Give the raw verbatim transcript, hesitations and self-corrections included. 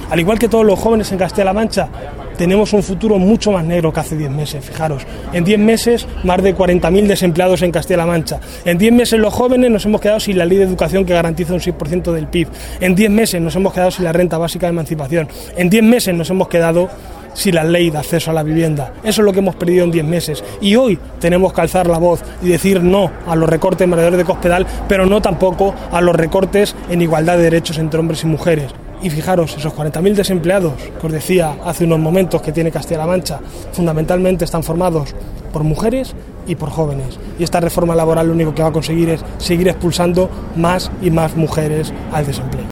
Al igual que todos los jóvenes en Castilla-La Mancha, tenemos un futuro mucho más negro que hace diez meses, fijaros. En diez meses, más de cuarenta mil desempleados en Castilla-La Mancha. En diez meses los jóvenes nos hemos quedado sin la ley de educación que garantiza un seis por ciento del P I B. En diez meses nos hemos quedado sin la renta básica de emancipación. En diez meses nos hemos quedado sin la ley de acceso a la vivienda. Eso es lo que hemos perdido en diez meses. Y hoy tenemos que alzar la voz y decir no a los recortes en Mareadores de Cospedal, pero no tampoco a los recortes en igualdad de derechos entre hombres y mujeres. Y fijaros, esos cuarenta mil desempleados que os decía hace unos momentos que tiene Castilla-La Mancha, fundamentalmente están formados por mujeres y por jóvenes. Y esta reforma laboral lo único que va a conseguir es seguir expulsando más y más mujeres al desempleo.